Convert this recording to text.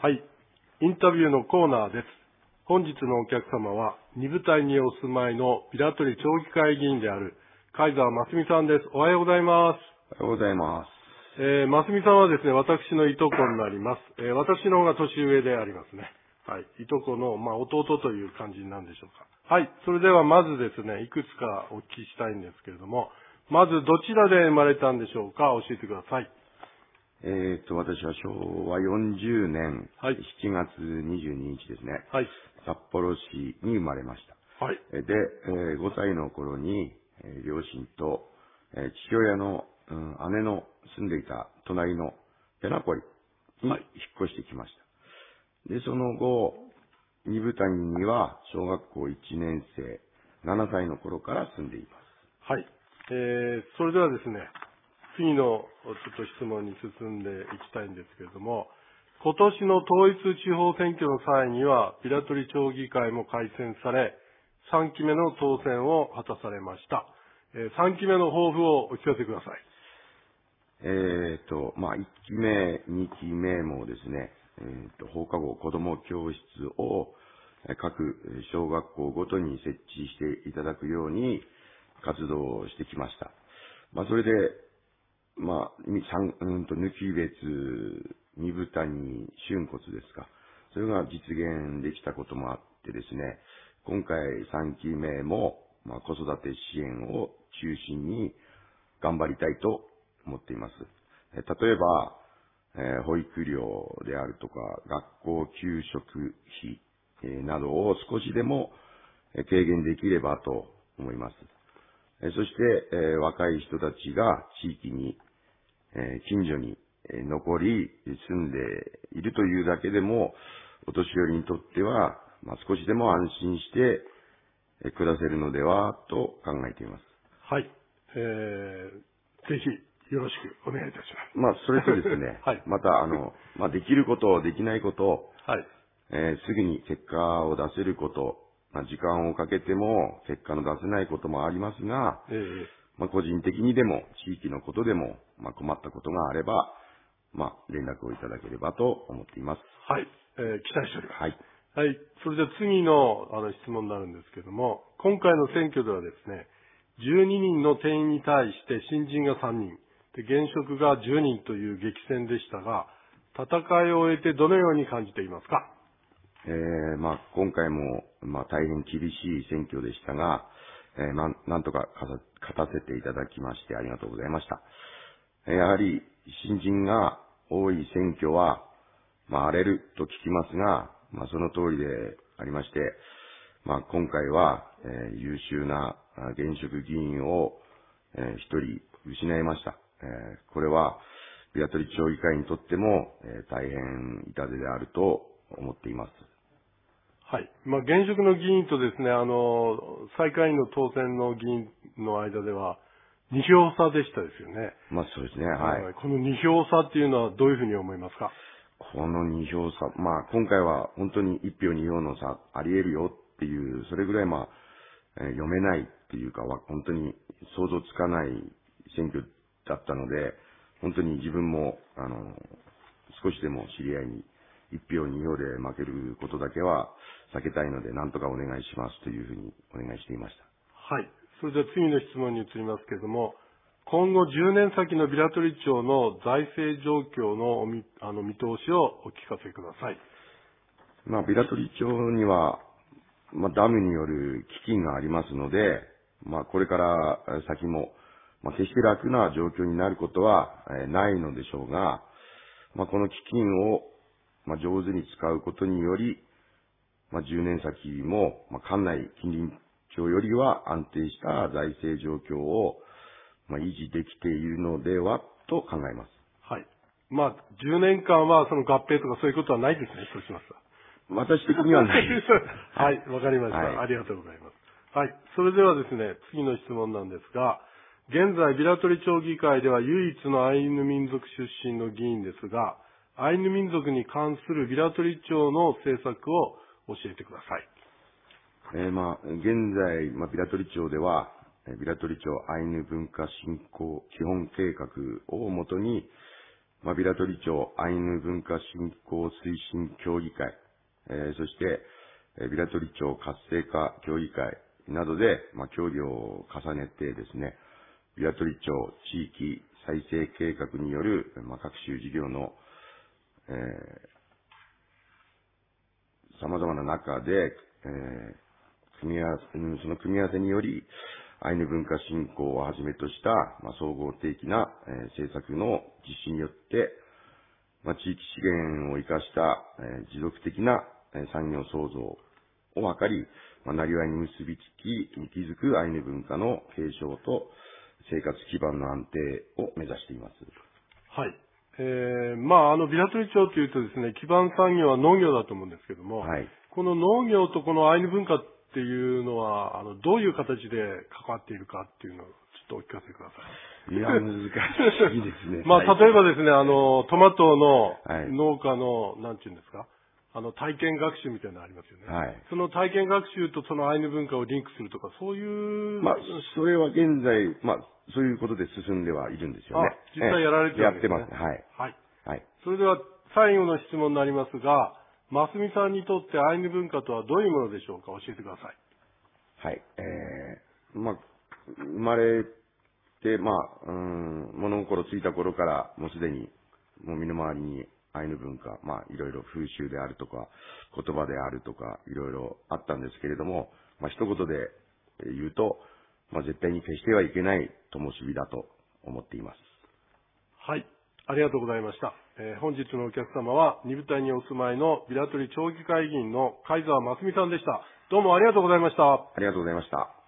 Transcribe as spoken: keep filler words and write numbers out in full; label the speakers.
Speaker 1: はい。インタビューのコーナーです。本日のお客様は、二部隊にお住まいの平取町議会議員である、貝沢真澄さんです。おはようございます。
Speaker 2: おはようございます。
Speaker 1: えー、真澄さんはですね、私のいとこになります。えー、私の方が年上でありますね。はい。いとこの、まあ、弟という感じなんでしょうか。はい。それではまずですね、いくつかお聞きしたいんですけれども、まずどちらで生まれたんでしょうか、教えてください。
Speaker 2: えー、っと、私はしょうわよんじゅうねん、
Speaker 1: はい、
Speaker 2: しちがつにじゅうににちですね。
Speaker 1: はい。
Speaker 2: 札幌市に生まれました。
Speaker 1: はい。
Speaker 2: で、えー、ごさいの頃に、えー両親と、えー父親の、うん、姉の住んでいた隣のペナポリに引っ
Speaker 1: はい。
Speaker 2: 越してきました。で、その後、二部谷には小学校いちねん生、ななさいの頃から住んでいます。
Speaker 1: はい。えー、それではですね、次のちょっと質問に進んでいきたいんですけれども、今年の統一地方選挙の際には、平取町議会も改選され、さんきめの当選を果たされました。えー、さんきめの抱負をお聞かせください。
Speaker 2: えーと、まあ、いっきめ、にきめもですね、えーと、放課後子ども教室をえー各小学校ごとに設置していただくように活動をしてきました。まあ、それで、まあ、み三うんと抜き別、二部谷、春骨ですか。それが実現できたこともあってですね、今回さんきめも、まあ、子育て支援を中心に頑張りたいと思っています。え例えば、えー保育料であるとか、学校給食費、えーなどを少しでもえー軽減できればと思います。えーそして、えー若い人たちが地域に、えー近所にえー残り住んでいるというだけでも、お年寄りにとっては、まあ、少しでも安心してえー暮らせるのではと考えています。
Speaker 1: はい。えー、ぜひよろしくお願いいたし
Speaker 2: まあ、それと
Speaker 1: ます。
Speaker 2: ですね、
Speaker 1: はい。
Speaker 2: また、あの、まあ、できること、できないこと、
Speaker 1: はい。
Speaker 2: えーすぐに結果を出せること、まあ、時間をかけても結果の出せないこともありますが、
Speaker 1: えー、
Speaker 2: まあ、個人的にでも、地域のことでも、まあ、困ったことがあれば、まあ、連絡をいただければと思っています。
Speaker 1: はい。えー、期待しております。
Speaker 2: はい。
Speaker 1: はい。それでは次のあの質問になるんですけども、今回の選挙ではですね、じゅうににんの定員に対して新人がさんにん、で現職がじゅうにんという激戦でしたが、戦いを終えてどのように感じていますか？
Speaker 2: えーまあ、今回も、まあ、大変厳しい選挙でしたが、えーなんなんとか勝た勝たせていただきましてありがとうございました。えーやはり新人が多い選挙は、まあ、荒れると聞きますが、まあ、その通りでありまして、まあ、今回は、えー優秀なあ現職議員を、えー一人失いました。えーこれは、平取町議会にとっても、えー大変痛手であると思っています。
Speaker 1: はい。まあ、現職の議員とですね、あの、最下位の当選の議員の間では、に票差でしたですよね。
Speaker 2: まあそうですね、はい。
Speaker 1: はい。このに票差っていうのはどういうふうに思いますか？
Speaker 2: このに票差、まあ今回は本当にいち票に票の差あり得るよっていう、それぐらいまあ、えー読めないっていうかは本当に想像つかない選挙だったので、本当に自分も、あの、少しでも知り合いにいち票に票で負けることだけは避けたいので、なんとかお願いしますというふうにお願いしていました。
Speaker 1: はい。それでは次の質問に移りますけれども、今後じゅうねん先の平取町の財政状況のおみあの見通しをお聞かせください。
Speaker 2: まあ、平取町には、まあ、ダムによる基金がありますので、まあ、これから先も、まあ、決して楽な状況になることはえーないのでしょうが、まあ、この基金を、まあ、上手に使うことにより、まあ、じゅうねん先も、まあ、管内近隣町よりは安定した財政状況を、まあ、維持できているのではと考えます。
Speaker 1: はい。まあ、じゅうねんかんはその合併とかそういうことはないですね、そうしますと。
Speaker 2: 私的にはないです。
Speaker 1: はい、わかりました。
Speaker 2: はい。
Speaker 1: ありがとうございます。はい。それではですね、次の質問なんですが、現在、平取町議会では唯一のアイヌ民族出身の議員ですが、アイヌ民族に関する平取町の政策を教えてください。
Speaker 2: えーまあ、現在、まあ、平取町では、えー平取町アイヌ文化振興基本計画をもとに、 まあ、平取町アイヌ文化振興推進協議会、えー、そして、えー、平取町活性化協議会などで、まあ、協議を重ねてですね、平取町地域再生計画による、まあ、各種事業の、えー、様々な中で、えー、組み合わせ、その組み合わせにより、アイヌ文化振興をはじめとした、まあ、総合的な、えー、政策の実施によって、まあ、地域資源を生かした、えー、持続的な、えー、産業創造を図り、まあ、なりわいに結びつき、息づくアイヌ文化の継承と生活基盤の安定を目指しています。
Speaker 1: はい。えー、まあ、あの、平取町というとですね、基盤産業は農業だと思うんですけども、
Speaker 2: はい。
Speaker 1: この農業とこのアイヌ文化っていうのは、あの、どういう形で関わっているかっていうのをちょっとお聞かせください。
Speaker 2: いや、難しいですね。
Speaker 1: まあ、例えばですね、あの、トマトの
Speaker 2: はい
Speaker 1: 農家の、なんていうんですか、あの、体験学習みたいなのありますよね。
Speaker 2: はい。
Speaker 1: その体験学習とそのアイヌ文化をリンクするとか、そういう。
Speaker 2: まあ、それは現在、まあ、そういうことで進んではいるんですよね。
Speaker 1: あ、実際やられてるんですね。
Speaker 2: やってます。はい。
Speaker 1: はい。
Speaker 2: はい。
Speaker 1: それでは、最後の質問になりますが、ますみさんにとってアイヌ文化とはどういうものでしょうか？教えてください。
Speaker 2: はい。えー、まあ、生まれて、まあ、うん、物心ついた頃から、もうすでに、もう身の回りにアイヌ文化、まあ、いろいろ風習であるとか、言葉であるとか、いろいろあったんですけれども、まあ、一言で言うと、まあ、絶対に消してはいけない灯火だと思っています。
Speaker 1: はい。ありがとうございました。えー、本日のお客様は、二部隊にお住まいの平取町議会議員の貝沢ますみさんでした。どうもありがとうございました。
Speaker 2: ありがとうございました。